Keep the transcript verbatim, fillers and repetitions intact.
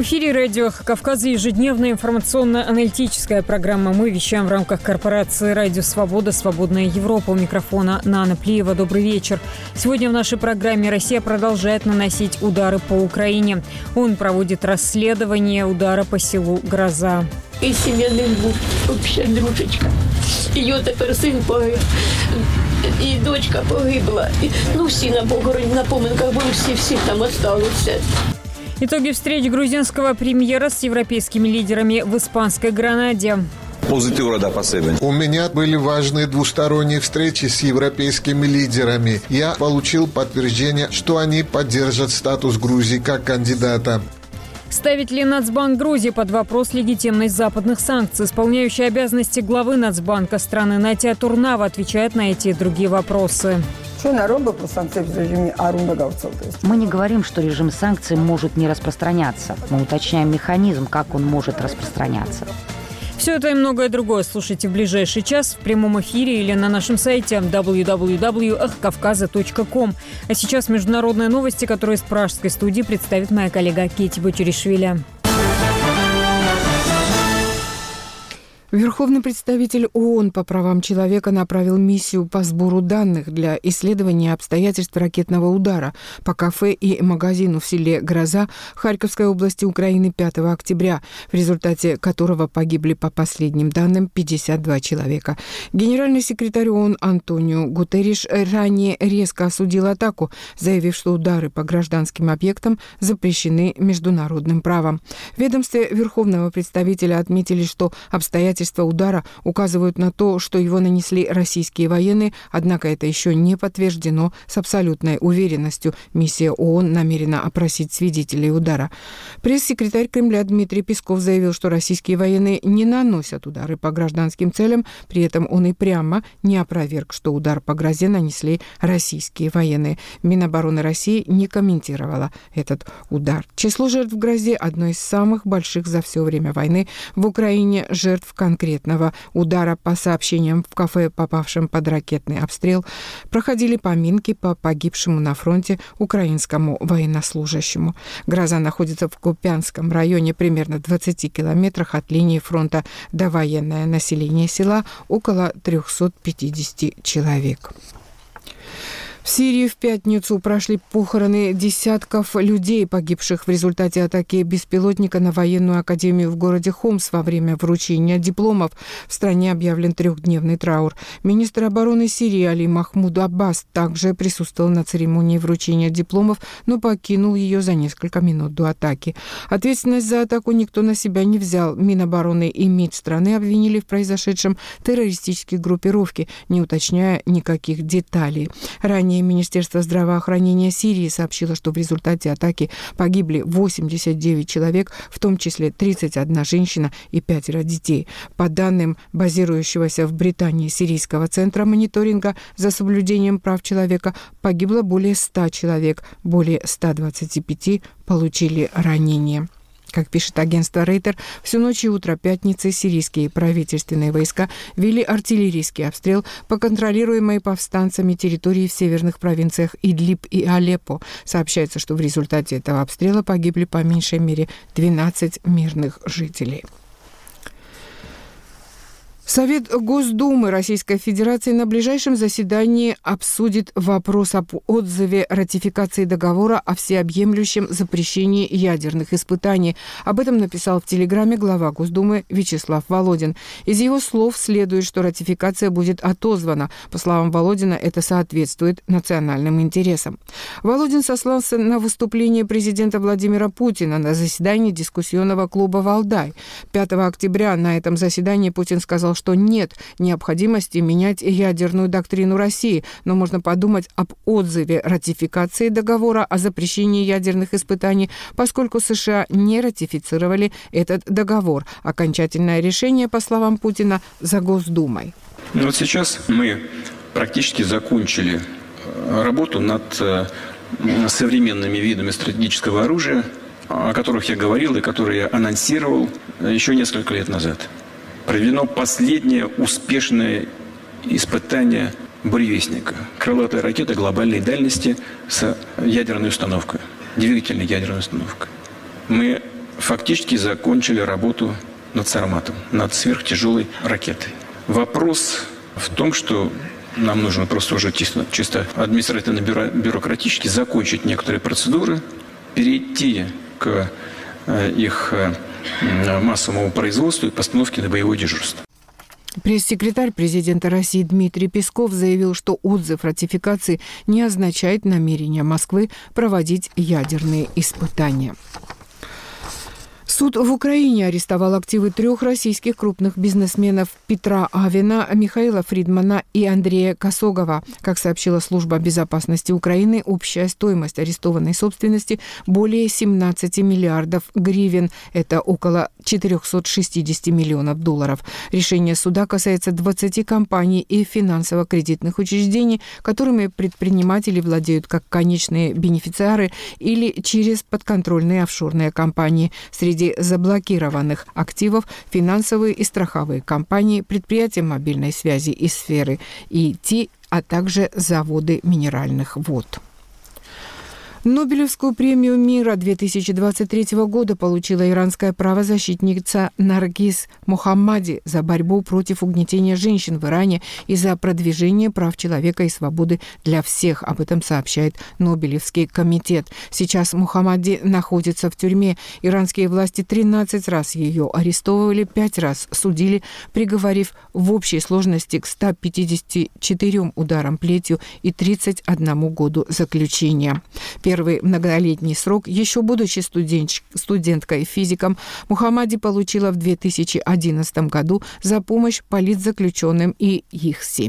В эфире радио «Эхо Кавказа» ежедневная информационно-аналитическая программа. Мы вещаем в рамках корпорации «Радио Свобода. Свободная Европа». У микрофона Нана Плиева. Добрый вечер. Сегодня в нашей программе Россия продолжает наносить удары по Украине. Он проводит расследование удара по селу Гроза. І сім'яний був, взагалі, дружечка. Його тепер син погиб, і дочка погибла. І, ну, всі на похороні, на поминках були, всі-всі там залишилися. Итоги встреч грузинского премьера с европейскими лидерами в испанской Гранаде. У меня были важные двусторонние встречи с европейскими лидерами. Я получил подтверждение, что они поддержат статус Грузии как кандидата. Ставит ли Нацбанк Грузии под вопрос легитимность западных санкций? Исполняющий обязанности главы Нацбанка страны Натия Турнава отвечает на эти и другие вопросы. Мы не говорим, что режим санкций может не распространяться. Мы уточняем механизм, как он может распространяться. Все это и многое другое слушайте в ближайший час в прямом эфире или на нашем сайте дабл ю дабл ю дабл ю точка эхо кавказа точка ком. А сейчас международные новости, которые из пражской студии представит моя коллега Кетти Бочеришвили. Верховный представитель ООН по правам человека направил миссию по сбору данных для исследования обстоятельств ракетного удара по кафе и магазину в селе Гроза Харьковской области Украины пятого октября, в результате которого погибли, по последним данным, пятьдесят два человека. Генеральный секретарь ООН Антонио Гутерриш ранее резко осудил атаку, заявив, что удары по гражданским объектам запрещены международным правом. В ведомстве Верховного представителя отметили, что обстоятельства удара указывают на то, что его нанесли российские военные, однако это еще не подтверждено с абсолютной уверенностью. Миссия ООН намерена опросить свидетелей удара. Пресс-секретарь Кремля Дмитрий Песков заявил, что российские военные не наносят удары по гражданским целям, при этом он и прямо не опроверг, что удар по Грозе нанесли российские военные. Минобороны России не комментировала этот удар. Число жертв в Грозе одно из самых больших за все время войны. В Украине жертв конкретного удара, по сообщениям в кафе, попавшем под ракетный обстрел, проходили поминки по погибшему на фронте украинскому военнослужащему. Гроза находится в Купянском районе, примерно в двадцати километрах от линии фронта. Довоенное население села около триста пятьдесят человек. В Сирии в пятницу прошли похороны десятков людей, погибших в результате атаки беспилотника на военную академию в городе Хомс во время вручения дипломов. В стране объявлен трехдневный траур. Министр обороны Сирии Али Махмуд Аббас также присутствовал на церемонии вручения дипломов, но покинул ее за несколько минут до атаки. Ответственность за атаку никто на себя не взял. Минобороны и МИД страны обвинили в произошедшем террористические группировки, не уточняя никаких деталей. Ранее Министерство здравоохранения Сирии сообщило, что в результате атаки погибли восемьдесят девять человек, в том числе тридцать одна женщина и пятеро детей. По данным базирующегося в Британии Сирийского центра мониторинга за соблюдением прав человека, погибло более ста человек, более ста двадцати пяти получили ранения. Как пишет агентство Рейтер, всю ночь и утро пятницы сирийские правительственные войска вели артиллерийский обстрел по контролируемой повстанцами территории в северных провинциях Идлиб и Алеппо. Сообщается, что в результате этого обстрела погибли по меньшей мере двенадцать мирных жителей. Совет Госдумы Российской Федерации на ближайшем заседании обсудит вопрос об отзыве ратификации договора о всеобъемлющем запрещении ядерных испытаний. Об этом написал в Телеграме глава Госдумы Вячеслав Володин. Из его слов следует, что ратификация будет отозвана. По словам Володина, это соответствует национальным интересам. Володин сослался на выступление президента Владимира Путина на заседании дискуссионного клуба «Валдай». пятого октября на этом заседании Путин сказал, что нет необходимости менять ядерную доктрину России, но можно подумать об отзыве ратификации договора о запрещении ядерных испытаний, поскольку США не ратифицировали этот договор. Окончательное решение, по словам Путина, за Госдумой. Ну вот сейчас мы практически закончили работу над современными видами стратегического оружия, о которых я говорил и которые я анонсировал еще несколько лет назад. Проведено последнее успешное испытание буревестника. Крылатая ракета глобальной дальности с ядерной установкой, двигательной ядерной установкой. Мы фактически закончили работу над «Сарматом», над сверхтяжелой ракетой. Вопрос в том, что нам нужно просто уже чисто, чисто административно-бюрократически закончить некоторые процедуры, перейти к их массовому производству и постановке на боевое дежурство. Пресс-секретарь президента России Дмитрий Песков заявил, что отзыв ратификации не означает намерение Москвы проводить ядерные испытания. Суд в Украине арестовал активы трех российских крупных бизнесменов Петра Авина, Михаила Фридмана и Андрея Косогова. Как сообщила Служба безопасности Украины, общая стоимость арестованной собственности более семнадцати миллиардов гривен. Это около четыреста шестьдесят миллионов долларов. Решение суда касается двадцати компаний и финансово-кредитных учреждений, которыми предприниматели владеют как конечные бенефициары или через подконтрольные офшорные компании. Среди заблокированных активов финансовые и страховые компании, предприятия мобильной связи и сферы И Ти, а также заводы минеральных вод. Нобелевскую премию мира две тысячи двадцать третьего года получила иранская правозащитница Наргиз Мохаммади за борьбу против угнетения женщин в Иране и за продвижение прав человека и свободы для всех. Об этом сообщает Нобелевский комитет. Сейчас Мохаммади находится в тюрьме. Иранские власти тринадцать раз ее арестовывали, пять раз судили, приговорив в общей сложности к ста пятидесяти четырем ударам плетью и тридцати одному году заключения. Первый многолетний срок, еще будучи студент, студенткой физиком, Мухаммади получила в две тысячи одиннадцатом году за помощь политзаключенным и их семьям.